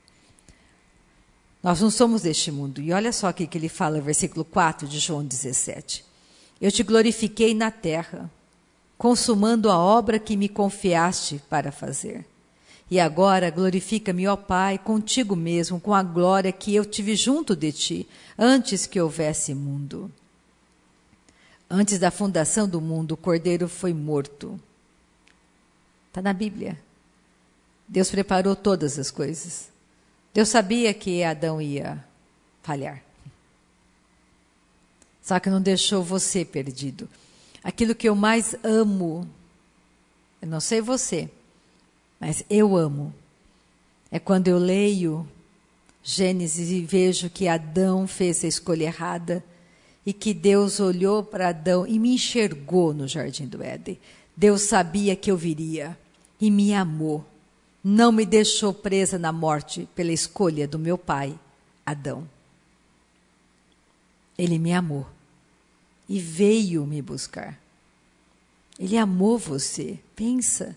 Nós não somos deste mundo. E olha só o que ele fala no versículo quatro de João dezessete. Eu te glorifiquei na terra, consumando a obra que me confiaste para fazer. E agora glorifica-me, ó Pai, contigo mesmo, com a glória que eu tive junto de ti, antes que houvesse mundo. Antes da fundação do mundo, o Cordeiro foi morto. Está na Bíblia. Deus preparou todas as coisas. Deus sabia que Adão ia falhar. Só que não deixou você perdido. Aquilo que eu mais amo, eu não sei você, mas eu amo, é quando eu leio Gênesis e vejo que Adão fez a escolha errada e que Deus olhou para Adão e me enxergou no Jardim do Éden. Deus sabia que eu viria e me amou. Não me deixou presa na morte pela escolha do meu pai, Adão. Ele me amou e veio me buscar. Ele amou você. Pensa.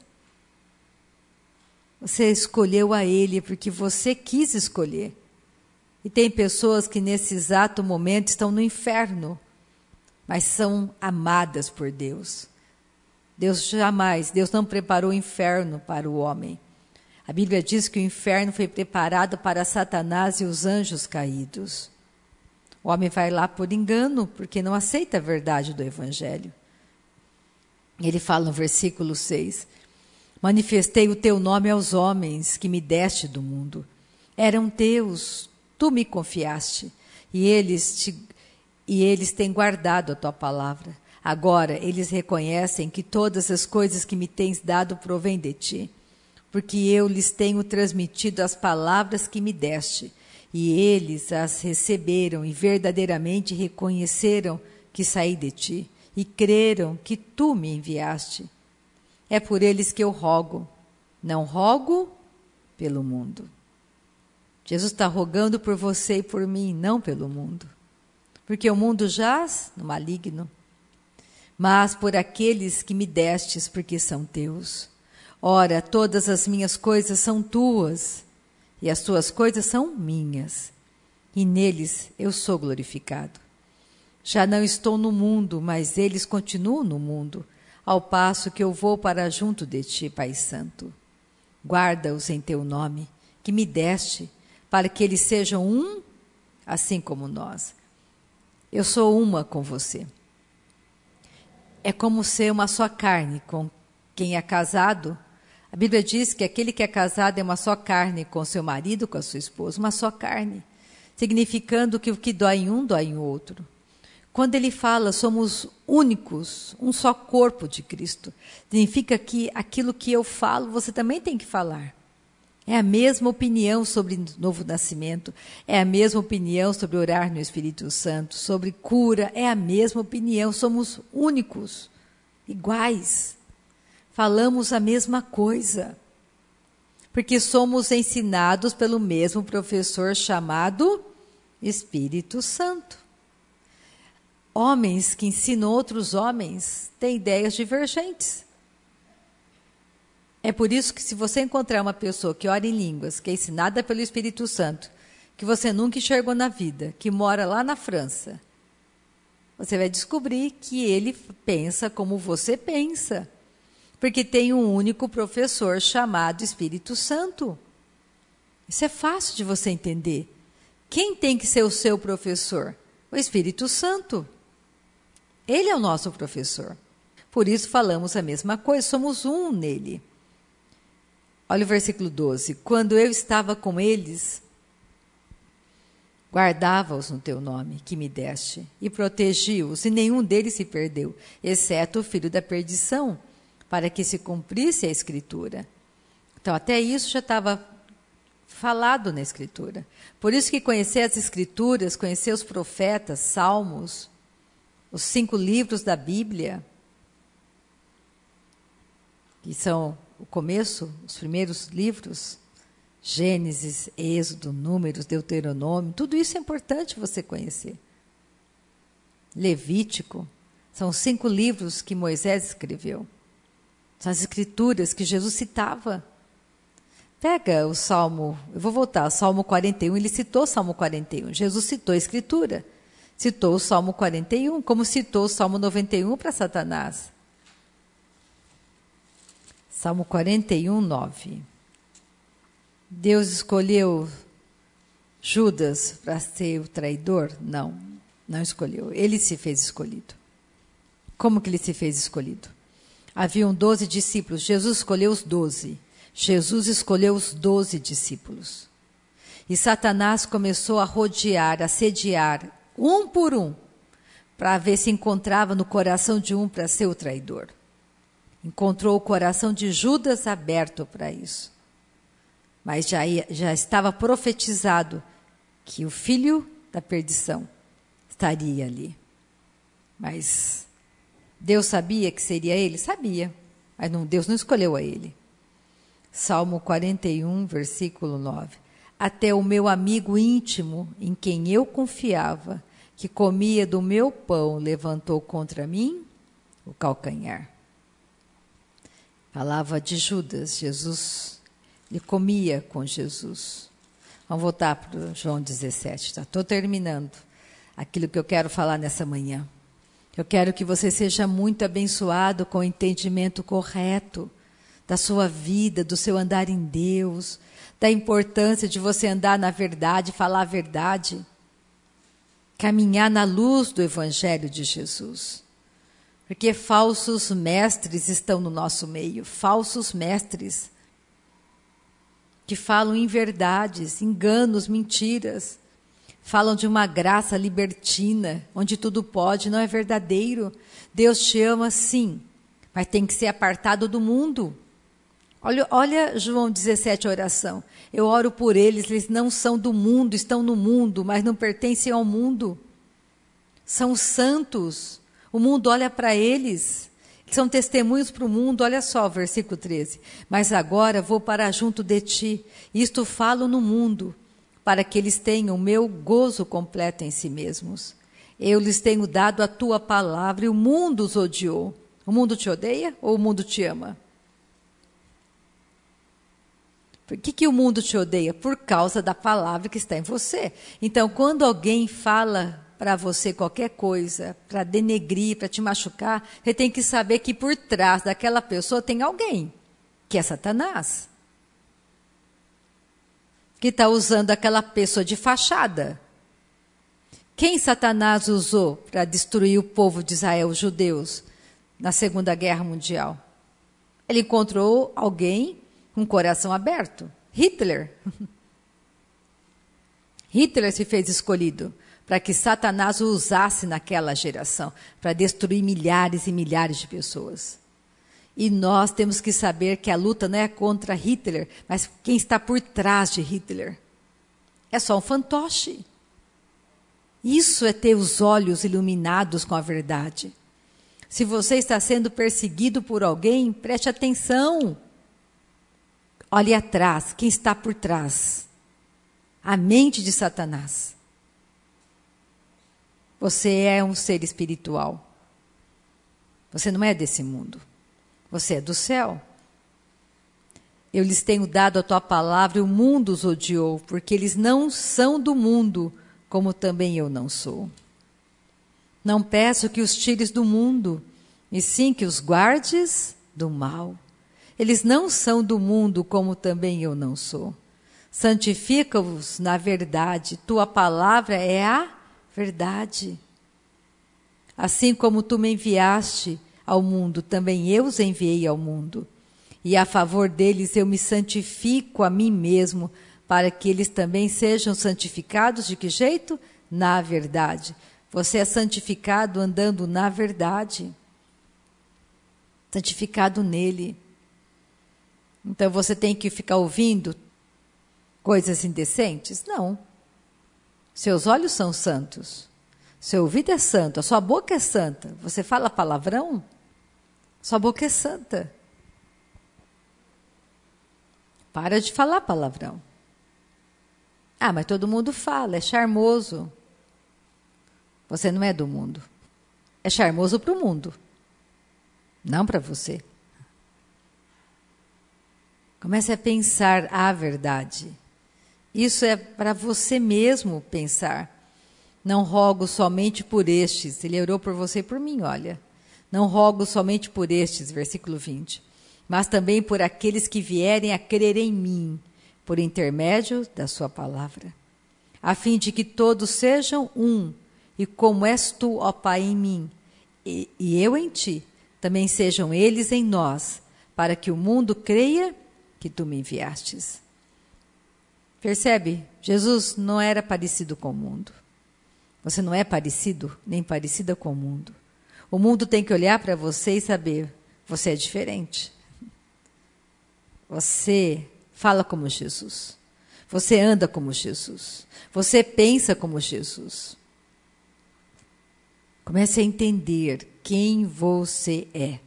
Você escolheu a ele porque você quis escolher. E tem pessoas que nesse exato momento estão no inferno, mas são amadas por Deus. Deus jamais, Deus não preparou o inferno para o homem. A Bíblia diz que o inferno foi preparado para Satanás e os anjos caídos. O homem vai lá por engano, porque não aceita a verdade do Evangelho. Ele fala no versículo seis, manifestei o teu nome aos homens que me deste do mundo. Eram teus, tu me confiaste, e eles, te, e eles têm guardado a tua palavra. Agora eles reconhecem que todas as coisas que me tens dado provêm de ti, porque eu lhes tenho transmitido as palavras que me deste, e eles as receberam e verdadeiramente reconheceram que saí de ti, e creram que tu me enviaste. É por eles que eu rogo, não rogo pelo mundo. Jesus está rogando por você e por mim, não pelo mundo, porque o mundo jaz no maligno, mas por aqueles que me destes, porque são teus. Ora, todas as minhas coisas são tuas, e as tuas coisas são minhas, e neles eu sou glorificado. Já não estou no mundo, mas eles continuam no mundo, ao passo que eu vou para junto de ti, Pai Santo. Guarda-os em teu nome, que me deste, para que eles sejam um, assim como nós. Eu sou uma com você. É como ser uma só carne com quem é casado. A Bíblia diz que aquele que é casado é uma só carne com seu marido, com a sua esposa, uma só carne, significando que o que dói em um, dói em outro. Quando ele fala, somos únicos, um só corpo de Cristo, significa que aquilo que eu falo, você também tem que falar. É a mesma opinião sobre novo nascimento, é a mesma opinião sobre orar no Espírito Santo, sobre cura, é a mesma opinião, somos únicos, iguais. Falamos a mesma coisa, porque somos ensinados pelo mesmo professor chamado Espírito Santo. Homens que ensinam outros homens têm ideias divergentes. É por isso que se você encontrar uma pessoa que ora em línguas, que é ensinada pelo Espírito Santo, que você nunca enxergou na vida, que mora lá na França, você vai descobrir que ele pensa como você pensa, porque tem um único professor chamado Espírito Santo. Isso é fácil de você entender. Quem tem que ser o seu professor? O Espírito Santo. Ele é o nosso professor. Por isso falamos a mesma coisa, somos um nele. Olha o versículo doze. Quando eu estava com eles, guardava-os no teu nome, que me deste, e protegi-os, e nenhum deles se perdeu, exceto o filho da perdição, para que se cumprisse a Escritura. Então, até isso já estava falado na Escritura. Por isso que conhecer as Escrituras, conhecer os profetas, Salmos, os cinco livros da Bíblia, que são o começo, os primeiros livros, Gênesis, Êxodo, Números, Deuteronômio, tudo isso é importante você conhecer. Levítico, são os cinco livros que Moisés escreveu. São as escrituras que Jesus citava. Pega o Salmo, eu vou voltar, o Salmo quarenta e um, ele citou o Salmo quarenta e um, Jesus citou a escritura, citou o Salmo quarenta e um, como citou o Salmo noventa e um para Satanás. Salmo quarenta e um, nove. Deus escolheu Judas para ser o traidor? Não, não escolheu. Ele se fez escolhido. Como que ele se fez escolhido? Haviam doze discípulos. Jesus escolheu os doze. Jesus escolheu os doze discípulos. E Satanás começou a rodear, a sediar, um por um, para ver se encontrava no coração de um para ser o traidor. Encontrou o coração de Judas aberto para isso. Mas já, ia, já estava profetizado que o filho da perdição estaria ali. Mas Deus sabia que seria ele? Sabia. Mas não, Deus não escolheu a ele. Salmo quarenta e um, versículo nove. Até o meu amigo íntimo, em quem eu confiava, que comia do meu pão, levantou contra mim o calcanhar. Falava de Judas, Jesus, ele comia com Jesus. Vamos voltar para João dezessete, tá? Estou terminando aquilo que eu quero falar nessa manhã. Eu quero que você seja muito abençoado com o entendimento correto da sua vida, do seu andar em Deus, da importância de você andar na verdade, falar a verdade, caminhar na luz do Evangelho de Jesus. Porque falsos mestres estão no nosso meio, falsos mestres que falam inverdades, enganos, mentiras, Falam de uma graça libertina, onde tudo pode, não é verdadeiro. Deus te ama sim, mas tem que ser apartado do mundo. Olha, olha João dezessete, a oração. Eu oro por eles, eles não são do mundo, estão no mundo, mas não pertencem ao mundo. São santos. O mundo olha para eles. São testemunhos para o mundo. Olha só o versículo treze. Mas agora vou para junto de ti. Isto falo no mundo, para que eles tenham o meu gozo completo em si mesmos. Eu lhes tenho dado a tua palavra e o mundo os odiou. O mundo te odeia ou o mundo te ama? Por que, que o mundo te odeia? Por causa da palavra que está em você. Então, quando alguém fala para você qualquer coisa, para denegrir, para te machucar, você tem que saber que por trás daquela pessoa tem alguém, que é Satanás, que está usando aquela pessoa de fachada. Quem Satanás usou para destruir o povo de Israel, os judeus, na Segunda Guerra Mundial? Ele encontrou alguém com o coração aberto. Hitler. Hitler se fez escolhido para que Satanás o usasse naquela geração, para destruir milhares e milhares de pessoas. E nós temos que saber que a luta não é contra Hitler, mas quem está por trás de Hitler. É só um fantoche. Isso é ter os olhos iluminados com a verdade. Se você está sendo perseguido por alguém, preste atenção. Olhe atrás, quem está por trás. A mente de Satanás. Você é um ser espiritual. Você não é desse mundo. Você é do céu. Eu lhes tenho dado a tua palavra e o mundo os odiou, porque eles não são do mundo, como também eu não sou. Não peço que os tires do mundo, e sim que os guardes do mal. Eles não são do mundo, como também eu não sou. Santifica-os na verdade, tua palavra é a verdade. Assim como tu me enviaste ao mundo, também eu os enviei ao mundo. E a favor deles eu me santifico a mim mesmo, para que eles também sejam santificados. De que jeito? Na verdade. Você é santificado andando na verdade. Santificado nele. Então você tem que ficar ouvindo coisas indecentes? Não. Seus olhos são santos. Seu ouvido é santo. A sua boca é santa. Você fala palavrão? Sua boca é santa. Para de falar palavrão. Ah, mas todo mundo fala, é charmoso. Você não é do mundo. É charmoso para o mundo. Não para você. Comece a pensar a verdade. Isso é para você mesmo pensar. Não rogo somente por estes. Ele orou por você e por mim, olha. Não rogo somente por estes, versículo vinte. Mas também por aqueles que vierem a crer em mim, por intermédio da sua palavra. A fim de que todos sejam um, e como és tu, ó Pai, em mim, e, e eu em ti, também sejam eles em nós, para que o mundo creia que tu me enviastes. Percebe? Jesus não era parecido com o mundo. Você não é parecido, nem parecida com o mundo. O mundo tem que olhar para você e saber, você é diferente. Você fala como Jesus. Você anda como Jesus. Você pensa como Jesus. Comece a entender quem você é.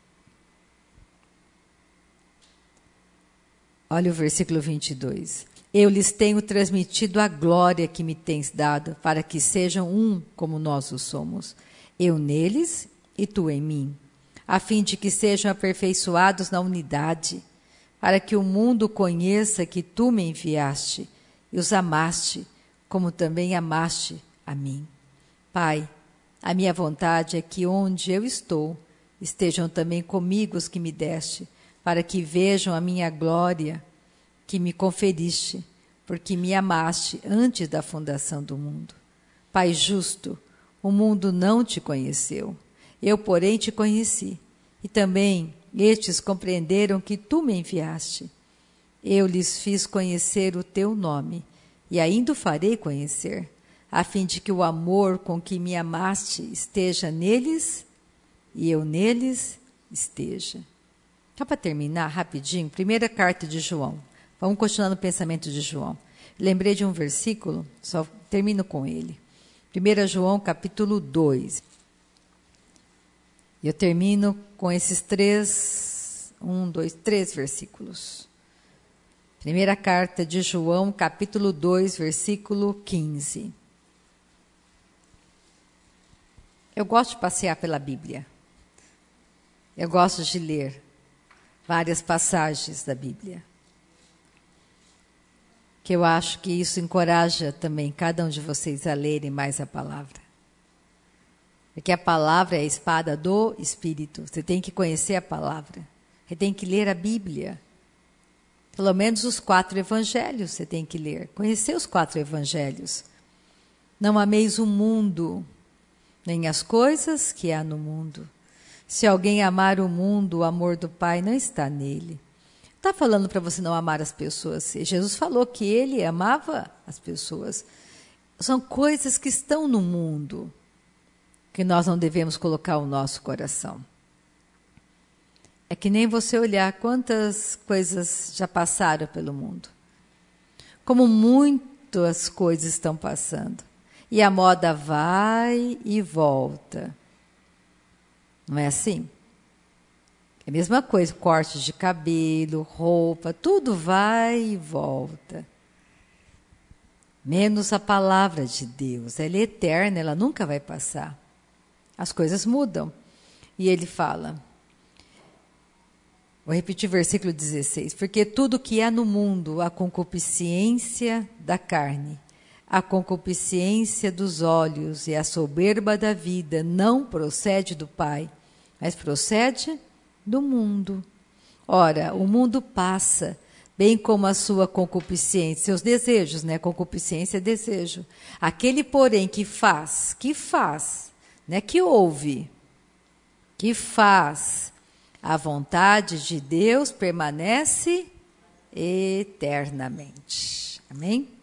Olha o versículo vinte e dois. Eu lhes tenho transmitido a glória que me tens dado, para que sejam um como nós o somos. Eu neles e tu em mim, a fim de que sejam aperfeiçoados na unidade, para que o mundo conheça que tu me enviaste e os amaste, como também amaste a mim. Pai, a minha vontade é que onde eu estou, estejam também comigo os que me deste, para que vejam a minha glória que me conferiste, porque me amaste antes da fundação do mundo. Pai justo, o mundo não te conheceu, eu, porém, te conheci, e também estes compreenderam que tu me enviaste. Eu lhes fiz conhecer o teu nome, e ainda o farei conhecer, a fim de que o amor com que me amaste esteja neles e eu neles esteja. Só para terminar rapidinho, primeira carta de João. Vamos continuar no pensamento de João. Lembrei de um versículo, só termino com ele. primeira João, capítulo dois. Eu termino com esses três, um, dois, três versículos. Primeira carta de João, capítulo dois, versículo quinze. Eu gosto de passear pela Bíblia. Eu gosto de ler várias passagens da Bíblia. Que eu acho que isso encoraja também cada um de vocês a lerem mais a palavra. Porque a palavra é a espada do Espírito. Você tem que conhecer a palavra. Você tem que ler a Bíblia. Pelo menos os quatro evangelhos você tem que ler. Conhecer os quatro evangelhos. Não ameis o mundo, nem as coisas que há no mundo. Se alguém amar o mundo, o amor do Pai não está nele. Está falando para você não amar as pessoas. Jesus falou que ele amava as pessoas. São coisas que estão no mundo, que nós não devemos colocar o nosso coração. É que nem você olhar quantas coisas já passaram pelo mundo. Como muitas coisas estão passando. E a moda vai e volta. Não é assim? É a mesma coisa, cortes de cabelo, roupa, tudo vai e volta. Menos a palavra de Deus. Ela é eterna, ela nunca vai passar. As coisas mudam. E ele fala, vou repetir o versículo dezesseis, porque tudo que há no mundo, a concupiscência da carne, a concupiscência dos olhos e a soberba da vida não procede do Pai, mas procede do mundo. Ora, o mundo passa, bem como a sua concupiscência, seus desejos, né? Concupiscência é desejo. Aquele, porém, que faz, que faz, né? Que ouve, que faz a vontade de Deus permanece eternamente. Amém?